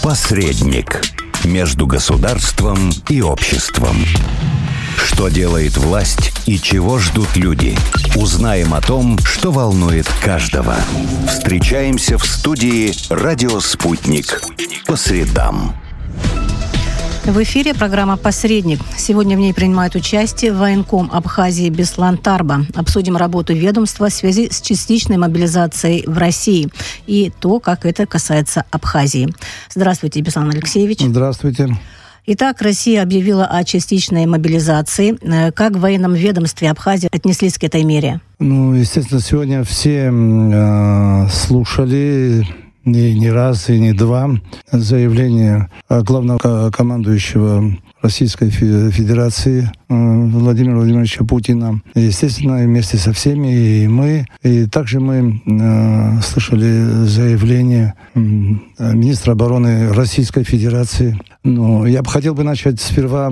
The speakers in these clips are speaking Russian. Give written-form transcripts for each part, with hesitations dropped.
Посредник между государством и обществом. Что делает власть и чего ждут люди? Узнаем о том, что волнует каждого. Встречаемся в студии «Радио Спутник» по средам. В эфире программа «Посредник». Сегодня в ней принимает участие военком Абхазии Беслан Тарба. Обсудим работу ведомства в связи с частичной мобилизацией в России и то, как это касается Абхазии. Здравствуйте, Беслан Алексеевич. Здравствуйте. Итак, Россия объявила о частичной мобилизации. Как в военном ведомстве Абхазии отнеслись к этой мере? Естественно, сегодня все слушали и не раз, и не два заявления главного командующего Российской Федерации Владимира Владимировича Путина. Естественно, вместе со всеми и мы. И также мы слышали заявление министра обороны Российской Федерации. Но я бы хотел начать сперва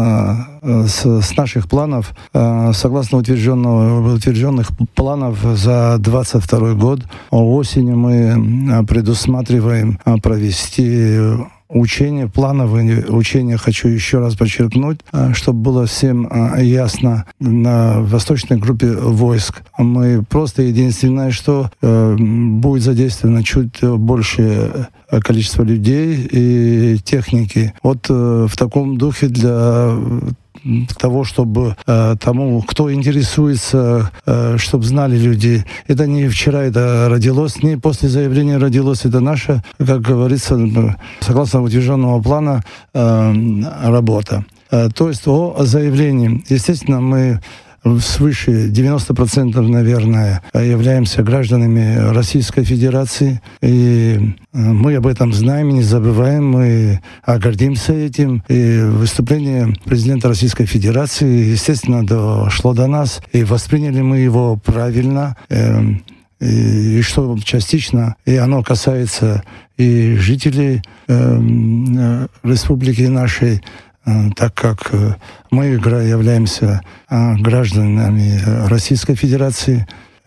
с наших планов. Согласно утвержденных планов за 2022 год, осенью мы предусматриваем провести учения, плановые учения, хочу еще раз подчеркнуть, чтобы было всем ясно, на восточной группе войск мы просто единственное, что будет задействовано чуть больше количество людей и техники. Вот в таком духе для того, чтобы тому, кто интересуется, чтобы знали люди. Это не вчера это родилось, не после заявления родилось. Это наша, как говорится, согласно утвержденного плана, работа. То есть о заявлении. Естественно, мы свыше 90%, наверное, являемся гражданами Российской Федерации. И мы об этом знаем и не забываем. Мы гордимся этим. И выступление президента Российской Федерации, естественно, дошло до нас. И восприняли мы его правильно. И что частично, и оно касается и жителей республики нашей, так как мы являемся гражданами Российской Федерации.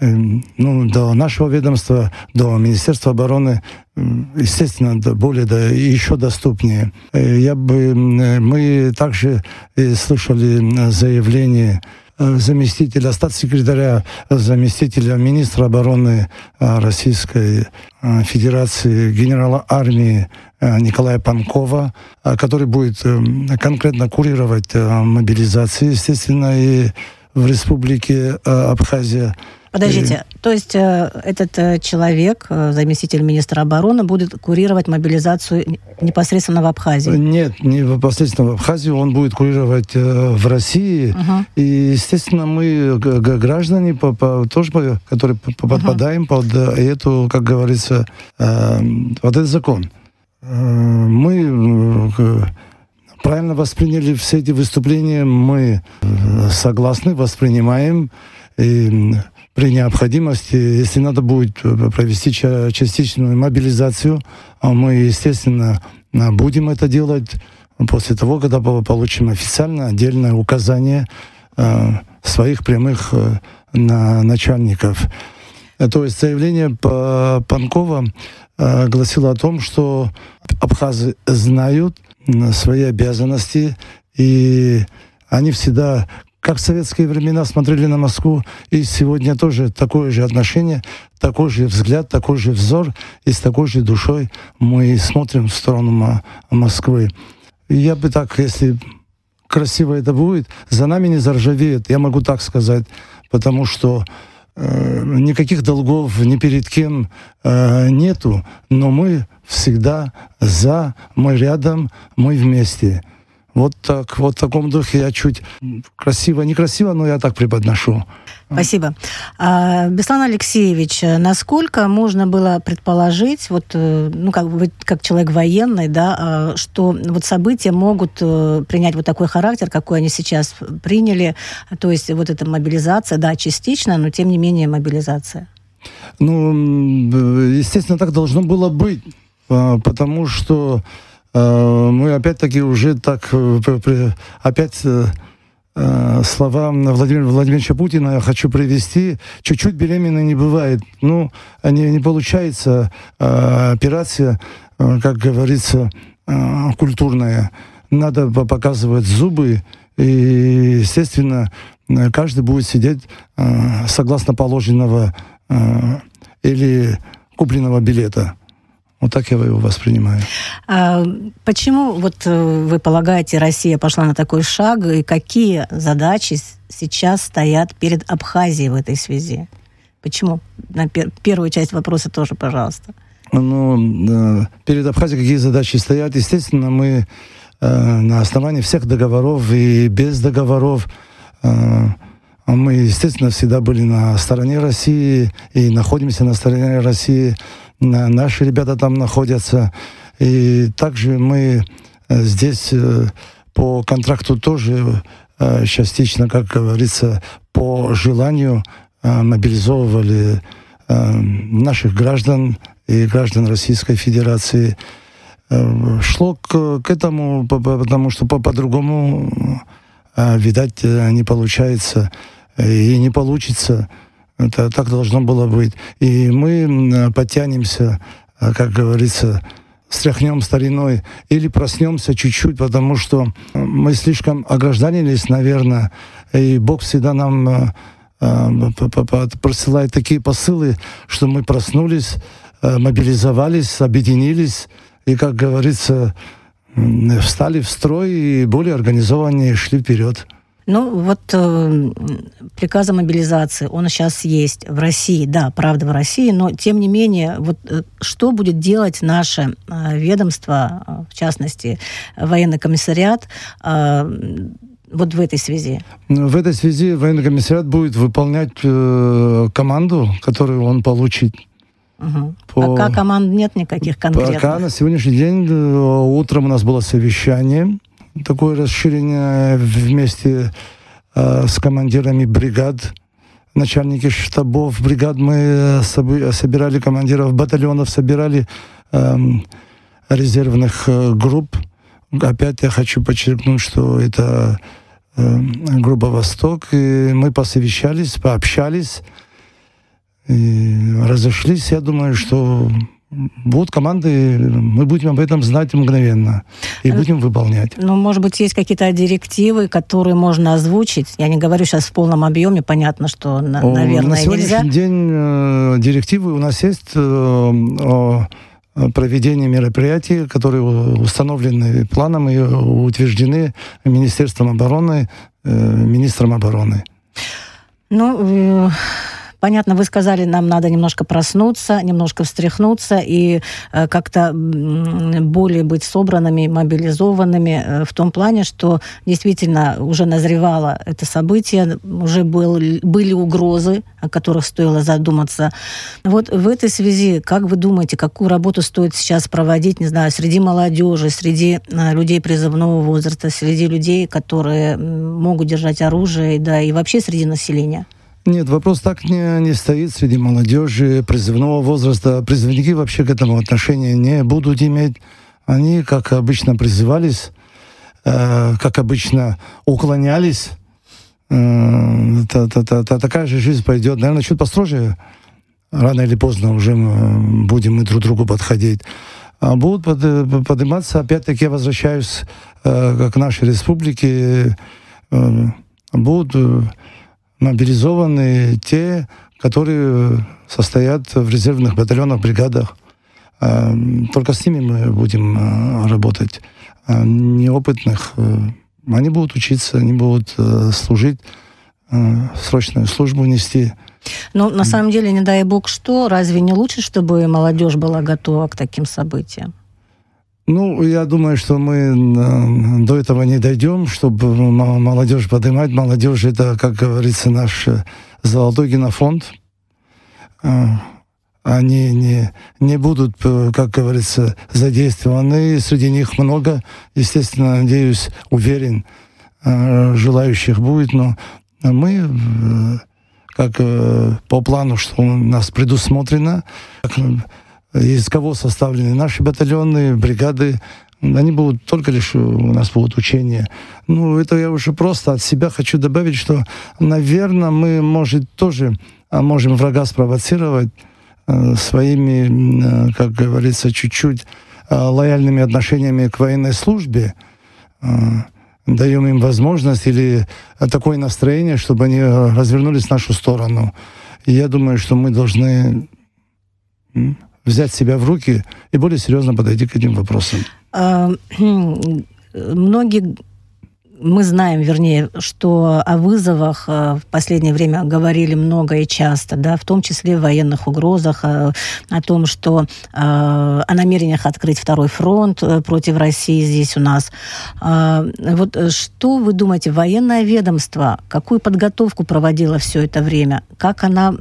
До нашего ведомства, до Министерства обороны, естественно, еще доступнее. Мы также слышали заявление заместителя, статс-секретаря, заместителя министра обороны Российской Федерации, генерала армии Николая Панкова, который будет конкретно курировать мобилизацию, естественно, и в республике Абхазия. Подождите, то есть этот человек, заместитель министра обороны, будет курировать мобилизацию непосредственно в Абхазии? Нет, не непосредственно в Абхазии, он будет курировать в России. И, естественно, мы, граждане, тоже, которые попадаем под эту, как говорится, под этот закон. Мы правильно восприняли все эти выступления, мы согласны, воспринимаем, и при необходимости, если надо будет провести частичную мобилизацию, мы, естественно, будем это делать после того, когда получим официально отдельное указание своих прямых начальников. То есть заявление Панкова гласило о том, что абхазы знают свои обязанности, и они всегда, как в советские времена, смотрели на Москву, и сегодня тоже такое же отношение, такой же взгляд, такой же взор, и с такой же душой мы смотрим в сторону Москвы. И я бы так, если красиво это будет, за нами не заржавеет, я могу так сказать, потому что никаких долгов ни перед кем нету, но мы всегда за, мы рядом, мы вместе. Вот так, вот в таком духе я чуть красиво, некрасиво, но я так преподношу. Спасибо. Беслан Алексеевич, насколько можно было предположить, как вы как человек военный, да, что вот события могут принять вот такой характер, какой они сейчас приняли, то есть вот эта мобилизация, да, частично, но тем не менее мобилизация? Естественно, так должно было быть, потому что мы опять-таки уже так опять слова Владимира Владимировича Путина я хочу привести. Чуть-чуть беременной не бывает. Не получается операция как говорится, культурное. Надо показывать зубы, и, естественно, каждый будет сидеть согласно положенного или купленного билета. Вот так я его воспринимаю. А почему вот вы полагаете, Россия пошла на такой шаг, и какие задачи сейчас стоят перед Абхазией в этой связи? Почему? На первую часть вопроса тоже, пожалуйста. Ну, перед Абхазией какие задачи стоят? Естественно, мы на основании всех договоров и без договоров, мы, естественно, всегда были на стороне России и находимся на стороне России. Наши ребята там находятся. И также мы здесь по контракту тоже частично, как говорится, по желанию мобилизовывали наших граждан и граждан Российской Федерации. Шло к этому, потому что по-другому, видать, не получается и не получится. Это так должно было быть. И мы подтянемся, как говорится, стряхнем стариной или проснемся чуть-чуть, потому что мы слишком огражданились, наверное, и Бог всегда нам присылает такие посылы, что мы проснулись, мобилизовались, объединились и, как говорится, встали в строй и более организованнее шли вперед. Ну, вот приказ о мобилизации, он сейчас есть в России, да, правда, в России, но, тем не менее, вот что будет делать наше ведомство, в частности, военный комиссариат, вот в этой связи? В этой связи военный комиссариат будет выполнять команду, которую он получит. Угу. Пока команд нет никаких конкретных? Пока на сегодняшний день утром у нас было совещание, такое расширение вместе с командирами бригад, начальники штабов бригад. Мы собирали командиров батальонов, собирали резервных групп. Опять я хочу подчеркнуть, что это группа «Восток». И мы посовещались, пообщались и разошлись. Я думаю, что будут команды, мы будем об этом знать мгновенно и будем выполнять. Ну, может быть, есть какие-то директивы, которые можно озвучить? Я не говорю сейчас в полном объеме, понятно, что, наверное, нельзя. На сегодняшний день директивы у нас есть о проведении мероприятий, которые установлены планом и утверждены Министерством обороны, министром обороны. Ну, понятно, вы сказали, нам надо немножко проснуться, немножко встряхнуться и как-то более быть собранными, мобилизованными в том плане, что действительно уже назревало это событие, уже были угрозы, о которых стоило задуматься. Вот в этой связи, как вы думаете, какую работу стоит сейчас проводить, не знаю, среди молодежи, среди людей призывного возраста, среди людей, которые могут держать оружие, да, и вообще среди населения? Нет, вопрос так не стоит среди молодежи, призывного возраста. Призывники вообще к этому отношения не будут иметь. Они, как обычно, призывались, как обычно, уклонялись. Такая же жизнь пойдет. Наверное, чуть построже. Рано или поздно уже мы будем и друг к другу подходить. А будут подниматься, опять-таки, я возвращаюсь к нашей республике, будут мобилизованы те, которые состоят в резервных батальонах, бригадах. Только с ними мы будем работать. Неопытных, они будут учиться, они будут служить, срочную службу нести. Ну, на самом деле, не дай бог что, разве не лучше, чтобы молодежь была готова к таким событиям? Ну, я думаю, что мы до этого не дойдем, чтобы молодежь поднимать. Молодежь — это, как говорится, наш золотой генофонд. Они не будут, как говорится, задействованы. Среди них много, естественно, надеюсь, уверен, желающих будет. Но мы, как по плану, что у нас предусмотрено, из кого составлены наши батальоны, бригады, они будут только лишь, у нас будут учения. Ну, это я уже просто от себя хочу добавить, что, наверное, мы, может, тоже можем врага спровоцировать своими, как говорится, чуть-чуть лояльными отношениями к военной службе, даем им возможность или такое настроение, чтобы они развернулись в нашу сторону. И я думаю, что мы должны взять себя в руки и более серьезно подойти к этим вопросам. Мы знаем, вернее, что о вызовах в последнее время говорили много и часто, да, в том числе в военных угрозах, о том, что о намерениях открыть второй фронт против России здесь у нас. Вот что вы думаете, военное ведомство, какую подготовку проводило все это время? Как оно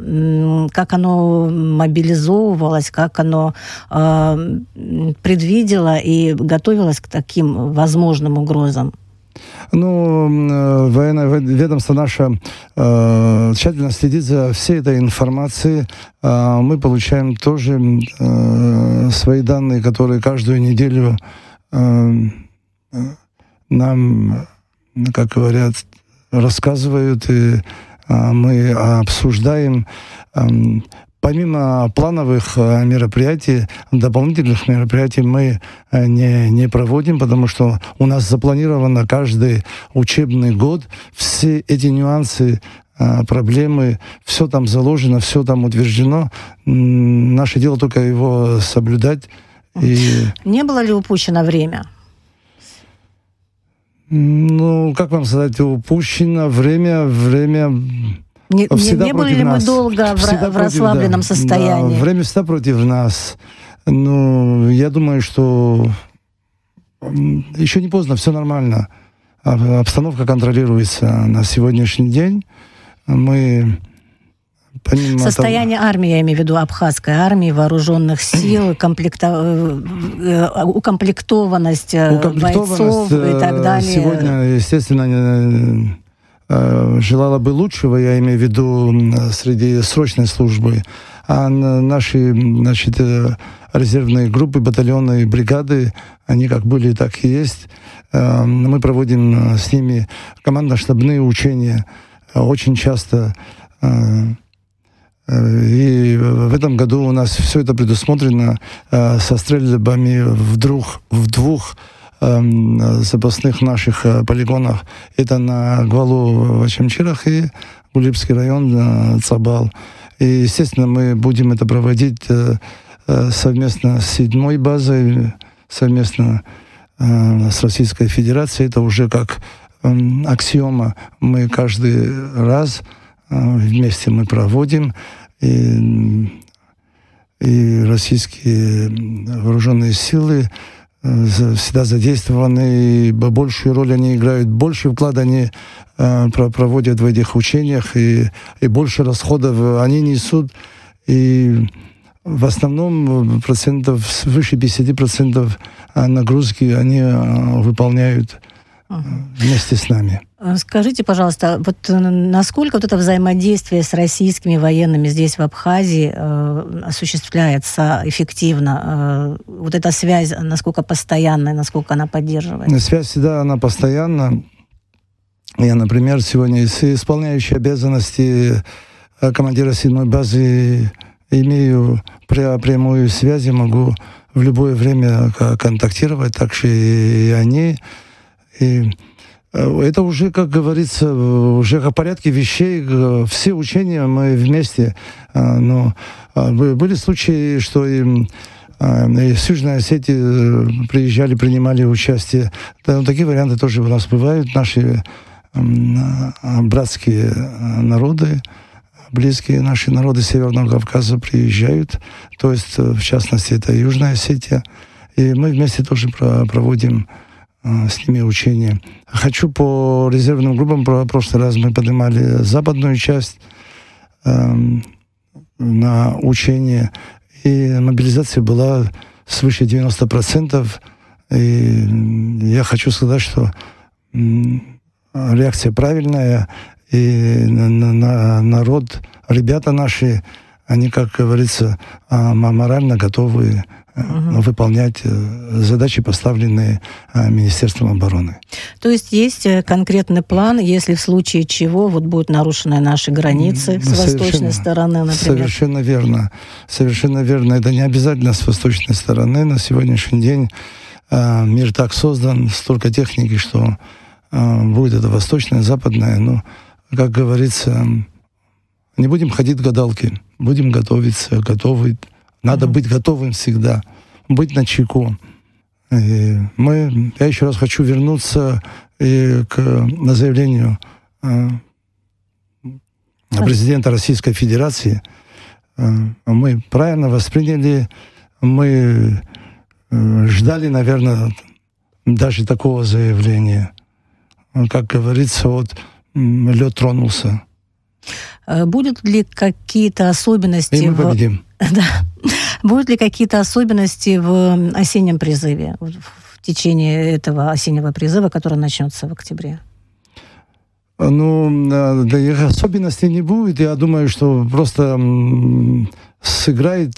мобилизовывалось, как оно предвидело и готовилось к таким возможным угрозам? Ну, военное ведомство наше тщательно следит за всей этой информацией. Мы получаем тоже свои данные, которые каждую неделю нам, как говорят, рассказывают, и мы обсуждаем. Помимо плановых мероприятий, дополнительных мероприятий мы не проводим, потому что у нас запланировано каждый учебный год. Все эти нюансы, проблемы, все там заложено, все там утверждено. Наше дело только его соблюдать. И... Не было ли упущено время? Ну, как вам сказать, упущено время... Не были ли мы долго в расслабленном состоянии? Да, время всегда против нас. Ну, я думаю, что еще не поздно, все нормально. Обстановка контролируется на сегодняшний день. Мы состояние армии, я имею в виду абхазской армии, вооруженных сил, укомплектованность бойцов и так далее. Сегодня, естественно, желала бы лучшего, я имею в виду среди срочной службы. А наши, значит, резервные группы, батальоны, бригады, они как были, так и есть. Мы проводим с ними командно-штабные учения очень часто. И в этом году у нас все это предусмотрено со стрельбами в двух запасных наших полигонах. Это на Гвалу в Ачамчирах и Гулибский район, Цабал. И, естественно, мы будем это проводить совместно с 7-й базой, совместно с Российской Федерацией. Это уже как аксиома. Мы каждый раз вместе мы проводим. И российские вооруженные силы всегда задействованы, и большую роль они играют, больше вклад они проводят в этих учениях, и больше расходов они несут. И в основном свыше 50% нагрузки они выполняют вместе с нами. Скажите, пожалуйста, вот насколько вот это взаимодействие с российскими военными здесь, в Абхазии, осуществляется эффективно? Вот эта связь, насколько постоянная, насколько она поддерживается? Связь всегда, она постоянна. Я, например, сегодня исполняющий обязанности командира 7-й базы имею прямую связь, могу в любое время контактировать, так что и они. И это уже, как говорится, уже в порядке вещей. Все учения мы вместе. Но были случаи, что и с Южной Осетии приезжали, принимали участие. Такие варианты тоже у нас бывают. Наши братские народы, близкие наши народы Северного Кавказа приезжают. То есть, в частности, это Южная Осетия. И мы вместе тоже проводим с ними учения. Хочу по резервным группам, в прошлый раз мы поднимали западную часть на учение, и мобилизация была свыше 90%. И я хочу сказать, что реакция правильная, и народ, ребята наши, они, как говорится, морально готовы выполнять задачи, поставленные Министерством обороны. То есть есть конкретный план, если в случае чего вот будут нарушены наши границы с восточной стороны, например? Совершенно верно. Совершенно верно. Это не обязательно с восточной стороны. На сегодняшний день мир так создан, столько техники, что будет это восточная, западная. Но, как говорится, не будем ходить гадалки, будем готовиться, готовы. Надо быть готовым всегда, быть начеку. Я еще раз хочу вернуться к заявлению президента Российской Федерации. Мы правильно восприняли, мы ждали, наверное, даже такого заявления. Как говорится, вот лед тронулся. Будут ли какие-то особенности... И мы победим. Да. Будут ли какие-то особенности в осеннем призыве, в течение этого осеннего призыва, который начнется в октябре? Ну, да, их особенностей не будет. Я думаю, что просто сыграет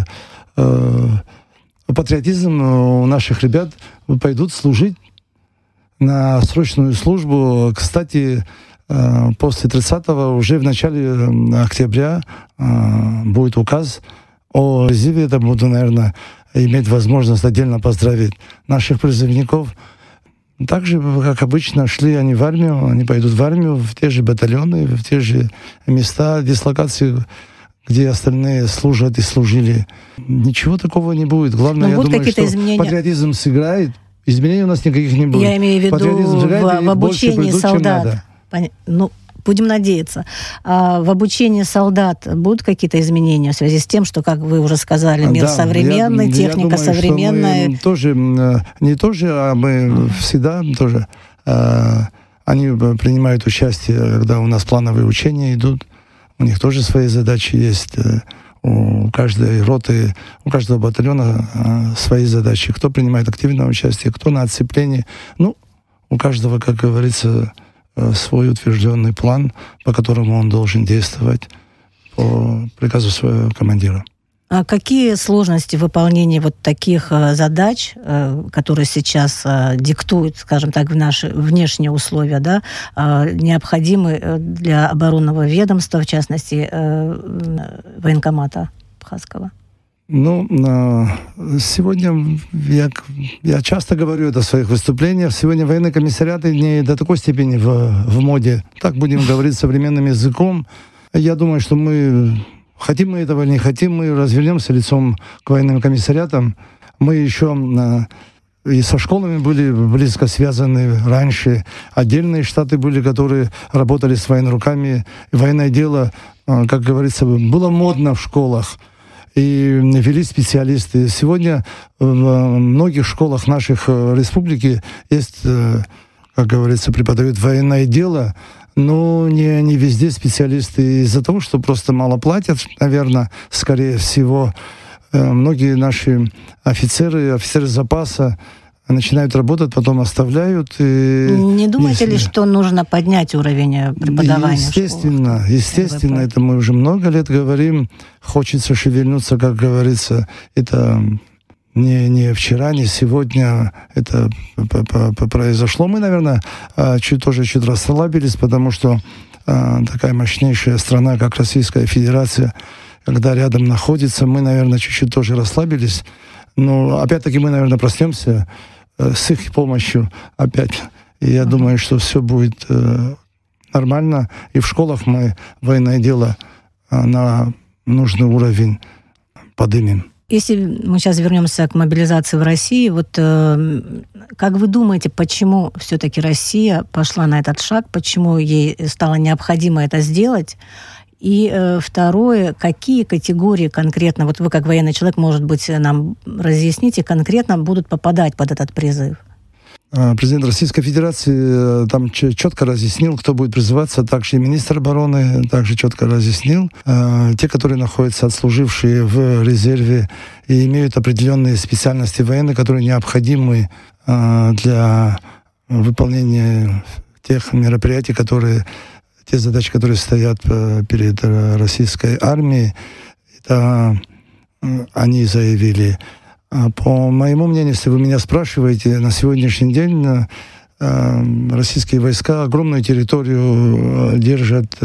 патриотизм у наших ребят, пойдут служить на срочную службу. Кстати, после 30-го, уже в начале октября будет указ о призыве. Это буду, наверное, иметь возможность отдельно поздравить наших призывников. Так же, как обычно, шли они в армию, они пойдут в армию, в те же батальоны, в те же места, дислокации, где остальные служат и служили. Ничего такого не будет. Главное, я думаю, что изменения... патриотизм сыграет. Изменений у нас никаких не будет. Я имею в виду в обучении солдат. Ну, будем надеяться. А в обучении солдат будут какие-то изменения в связи с тем, что, как вы уже сказали, мир современный, техника современная? Мы тоже, не тоже, а мы всегда тоже. Они принимают участие, когда у нас плановые учения идут. У них тоже свои задачи есть. У каждой роты, у каждого батальона свои задачи. Кто принимает активное участие, кто на отцеплении. Ну, у каждого, как говорится, свой утвержденный план, по которому он должен действовать по приказу своего командира. А какие сложности в выполнении вот таких задач, которые сейчас диктуют, скажем так, в наши внешние условия, да, необходимы для оборонного ведомства, в частности, военкомата Абхазского? Ну, сегодня, я часто говорю это в своих выступлениях, сегодня военные комиссариаты не до такой степени в моде. Так будем говорить современным языком. Я думаю, что мы, хотим мы этого или не хотим, мы развернемся лицом к военным комиссариатам. Мы еще и со школами были близко связаны раньше. Отдельные штаты были, которые работали с военруками. И военное дело, как говорится, было модно в школах. И вели специалисты. Сегодня в многих школах наших республики есть, как говорится, преподают военное дело, но не везде специалисты. Из-за того, что просто мало платят, наверное, скорее всего, многие наши офицеры запаса начинают работать, потом оставляют. Не думаете ли, что нужно поднять уровень преподавания? Естественно, это мы уже много лет говорим. Хочется шевельнуться, как говорится. Это не вчера, не сегодня это произошло. Мы, наверное, чуть расслабились, потому что такая мощнейшая страна, как Российская Федерация, когда рядом находится, мы, наверное, чуть-чуть тоже расслабились. Но опять-таки мы, наверное, проснемся с их помощью опять. И я думаю, что все будет нормально. И в школах мы военное дело на нужный уровень поднимем. Если мы сейчас вернемся к мобилизации в России, вот как вы думаете, почему все-таки Россия пошла на этот шаг, почему ей стало необходимо это сделать? И второе, какие категории конкретно, вот вы как военный человек, может быть, нам разъясните, конкретно будут попадать под этот призыв? Президент Российской Федерации там четко разъяснил, кто будет призываться, также и министр обороны также четко разъяснил. Те, которые находятся, отслужившие в резерве и имеют определенные специальности военные, которые необходимы для выполнения тех мероприятий, те задачи, которые стоят перед российской армией, это они заявили. По моему мнению, если вы меня спрашиваете, на сегодняшний день российские войска огромную территорию держат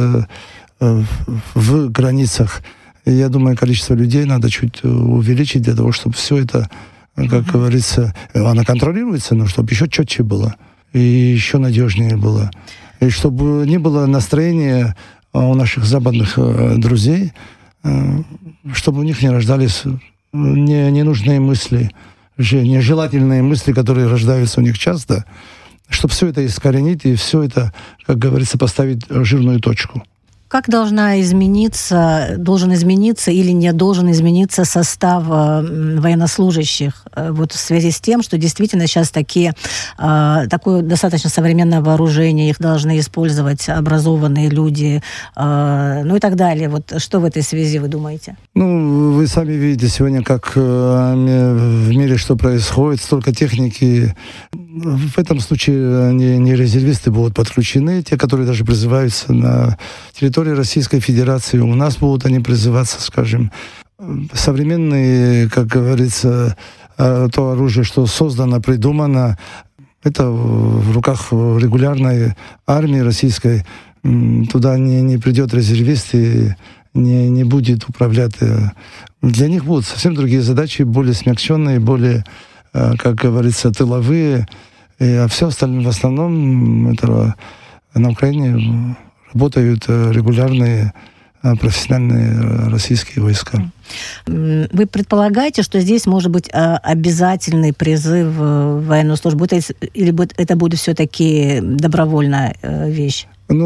в границах. И я думаю, количество людей надо чуть увеличить для того, чтобы все это, как говорится, оно контролируется, но чтобы еще четче было и еще надежнее было. И чтобы не было настроения у наших западных друзей, чтобы у них не рождались ненужные мысли, нежелательные мысли, которые рождаются у них часто, чтобы все это искоренить и все это, как говорится, поставить жирную точку. Как должен измениться или не должен измениться состав военнослужащих вот в связи с тем, что действительно сейчас такое достаточно современное вооружение, их должны использовать образованные люди, ну и так далее. Вот что в этой связи вы думаете? Ну, вы сами видите сегодня, как в мире что происходит, столько техники. В этом случае не резервисты будут подключены, те, которые даже призываются на территории Российской Федерации. У нас будут они призываться, скажем, современные, как говорится, то оружие, что создано, придумано, это в руках регулярной армии российской. Туда не придет резервист и не будет управлять. Для них будут совсем другие задачи, более смягченные, более, как говорится, тыловые. А все остальное, в основном, это на Украине работают регулярные профессиональные российские войска. Вы предполагаете, что здесь может быть обязательный призыв в военную службу, или это будет все-таки добровольная вещь?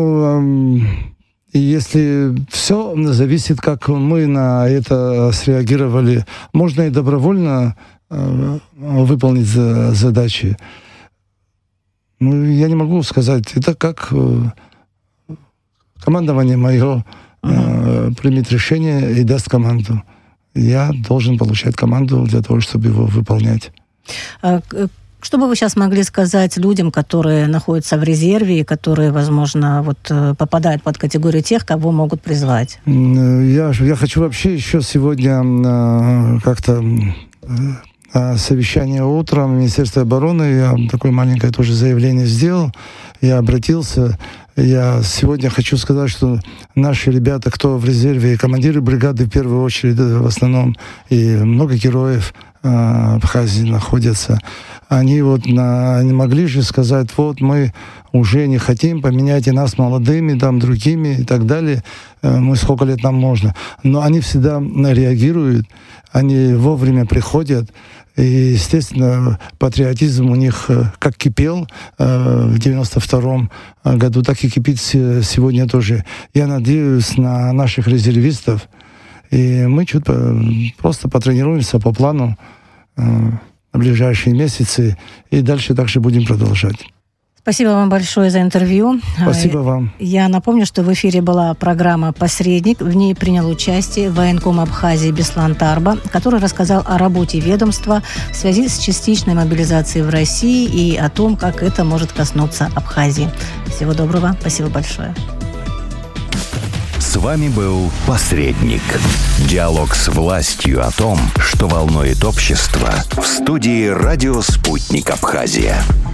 Если все зависит, как мы на это среагировали, можно и добровольно выполнить задачи. Я не могу сказать. Это как командование мое примет решение и даст команду. Я должен получать команду для того, чтобы его выполнять. Что бы вы сейчас могли сказать людям, которые находятся в резерве и которые, возможно, попадают под категорию тех, кого могут призвать? Я хочу вообще еще сегодня как-то совещание утром Министерства обороны, я такое маленькое тоже заявление сделал, я обратился. Я сегодня хочу сказать, что наши ребята, кто в резерве, командиры бригады в первую очередь, в основном, и много героев в Абхазии находятся, они не могли же сказать, мы уже не хотим, поменяйте нас молодыми, другими и так далее, мы сколько лет нам можно. Но они всегда реагируют, они вовремя приходят. И, естественно, патриотизм у них как кипел в 92-м году, так и кипит сегодня тоже. Я надеюсь на наших резервистов, и мы просто потренируемся по плану в ближайшие месяцы, и дальше также будем продолжать. Спасибо вам большое за интервью. Спасибо вам. Я напомню, что в эфире была программа «Посредник». В ней принял участие военком Абхазии Беслан Тарба, который рассказал о работе ведомства в связи с частичной мобилизацией в России и о том, как это может коснуться Абхазии. Всего доброго. Спасибо большое. С вами был «Посредник». Диалог с властью о том, что волнует общество, в студии «Радио Спутник Абхазия».